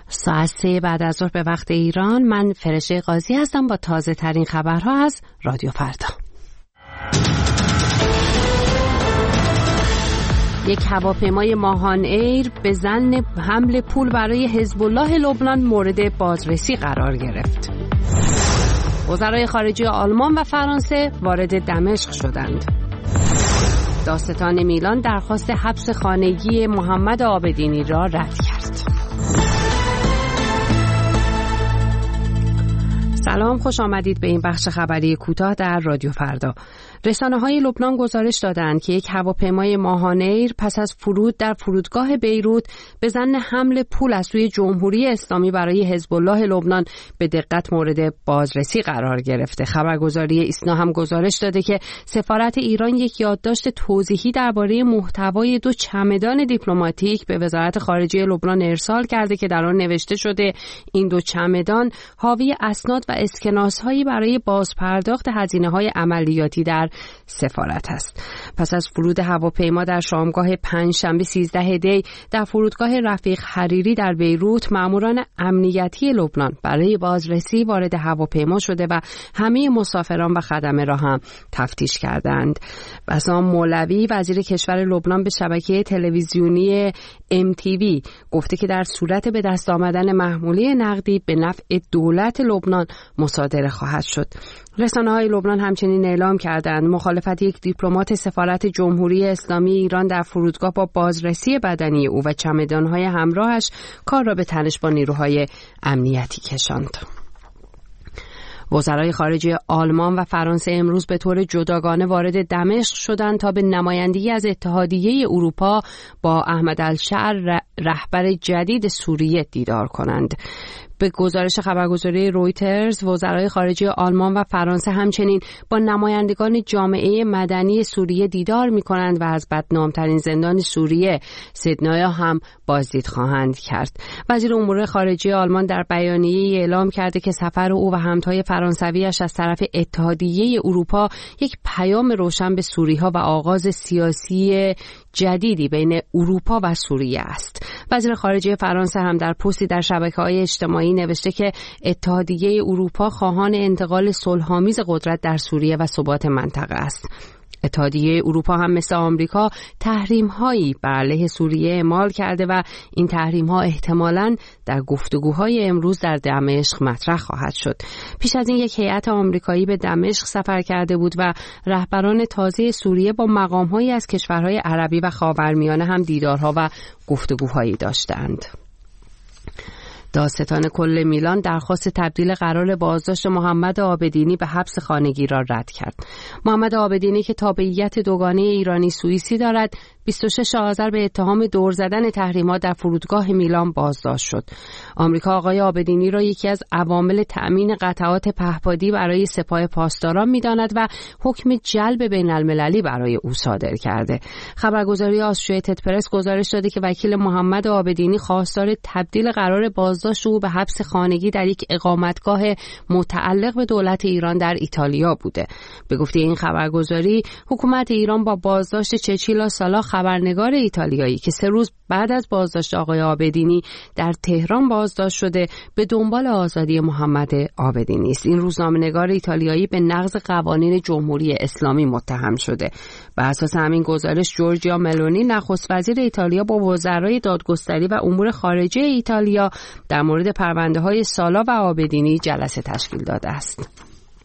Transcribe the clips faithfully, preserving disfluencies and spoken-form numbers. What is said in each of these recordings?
ساعت سه بعد از ظهر به وقت ایران. من فرشته قاضی هستم با تازه ترین خبرها از رادیو فردا. یک هواپیمای ماهان ایر به ظن حمل پول برای حزب الله لبنان مورد بازرسی قرار گرفت. وزرای خارجه آلمان و فرانسه وارد دمشق شدند. دادستان میلان درخواست حبس خانگی محمد عابدینی را رد کرد. سلام، خوش آمدید به این بخش خبری کوتاه در رادیو فردا. رسانه‌های لبنان گزارش دادند که یک هواپیمای ماهان ایر پس از فرود در فرودگاه بیروت به ظن حمل پول از سوی جمهوری اسلامی برای حزب الله لبنان به دقت مورد بازرسی قرار گرفته. خبرگزاری ایسنا هم گزارش داده که سفارت ایران یک یادداشت توضیحی درباره محتوای دو چمدان دیپلماتیک به وزارت خارجه لبنان ارسال کرده که در آن نوشته شده این دو چمدان حاوی اسناد و اسکناس‌هایی برای بازپرداخت هزینه‌های عملیاتی در سفارت است. پس از فرود هواپیما در شامگاه پنجشنبه سیزده دی در فرودگاه رفیق حریری در بیروت، ماموران امنیتی لبنان برای بازرسی وارد هواپیما شده و همه مسافران و خدمه را هم تفتیش کردند. بسام مولوی وزیر کشور لبنان به شبکه تلویزیونی ام تی وی گفته که در صورت به دست آمدن محموله نقدی به نفع دولت لبنان مصادره خواهد شد. رسانه‌های لبنان همچنین اعلام کردند مخالفت یک دیپلمات سفارت جمهوری اسلامی ایران در فرودگاه با بازرسی بدنی او و چمدان‌های همراهش کار را به تنش با نیروهای امنیتی کشاند. وزرای خارجه آلمان و فرانسه امروز به طور جداگانه وارد دمشق شدند تا به نمایندگی از اتحادیه اروپا با احمد الشعر رهبر جدید سوریه دیدار کنند. به گزارش خبرگزاری رویترز، وزرای خارجه آلمان و فرانسه همچنین با نمایندگان جامعه مدنی سوریه دیدار می‌کنند و از بدنام‌ترین زندان سوریه سیدنایا هم بازدید خواهند کرد. وزیر امور خارجه آلمان در بیانیه‌ای اعلام کرده که سفر او و همتای فرانسویش از طرف اتحادیه اروپا یک پیام روشن به سوری‌ها و آغاز سیاسی جدیدی بین اروپا و سوریه است. وزیر خارجه فرانسه هم در پستی در شبکه‌های اجتماعی نوشته که اتحادیه اروپا خواهان انتقال صلح‌آمیز قدرت در سوریه و ثبات منطقه است. اتحادیه اروپا هم مثل آمریکا تحریم‌هایی بر علیه سوریه اعمال کرده و این تحریم‌ها احتمالاً در گفتگوهای امروز در دمشق مطرح خواهد شد. پیش از این یک هیئت آمریکایی به دمشق سفر کرده بود و رهبران تازه سوریه با مقام‌هایی از کشورهای عربی و خاورمیانه هم دیدارها و گفتگوهایی داشتند. دادستان کل میلان درخواست تبدیل قرار بازداشت محمد عابدینی به حبس خانگی را رد کرد. محمد عابدینی که تابعیت دوگانه ایرانی سوئیسی دارد، بیست و شش آذر به اتهام دور زدن تحریمات در فرودگاه میلان بازداشت شد. آمریکا آقای عابدینی را یکی از عوامل تأمین قطعات پهپادی برای سپاه پاسداران می‌داند و حکم جلب بین‌المللی برای او صادر کرده. خبرگزاری آسوشییتد پرس گزارش داده که وکیل محمد عابدینی خواستار تبدیل قرار بازداشت او به حبس خانگی در یک اقامتگاه متعلق به دولت ایران در ایتالیا بوده. به گفته این خبرگزاری، حکومت ایران با بازداشت چچیلا سالا خبرنگار ایتالیایی که سه روز بعد از بازداشت آقای عابدینی در تهران بازداشت شده به دنبال آزادی محمد عابدینی است. این روزنامه‌نگار ایتالیایی به نقض قوانین جمهوری اسلامی متهم شده. بر اساس همین گزارش جورجیا ملونی نخست وزیر ایتالیا با وزرای دادگستری و امور خارجه ایتالیا در مورد پرونده‌های سالا و عابدینی جلسه تشکیل داده است.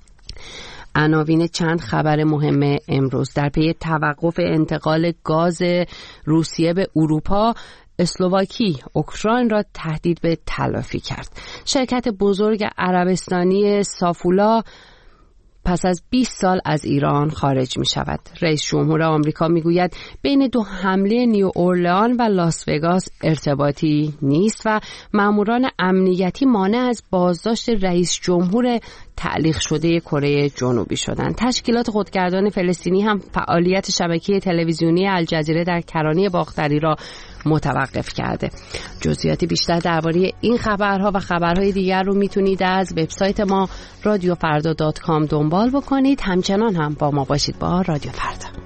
عناوین چند خبر مهم امروز: در پی توقف انتقال گاز روسیه به اروپا، اسلواکی اوکراین را تهدید به تلافی کرد. شرکت بزرگ عربستانی سافولا پس از بیست سال از ایران خارج می شود. رئیس جمهور آمریکا می گوید بین دو حمله نیو اورلئان و لاس وگاس ارتباطی نیست و ماموران امنیتی مانع از بازداشت رئیس جمهور تعلیق شده کره جنوبی شدند. تشکیلات خودگردان فلسطینی هم فعالیت شبکه تلویزیونی الجزیره در کرانه باختری را متوقف کرده. جزئیات بیشتر درباره این خبرها و خبرهای دیگر رو میتونید از وبسایت ما رادیو فردا دات کام دنبال بکنید. همچنان هم با ما باشید با رادیو فردا.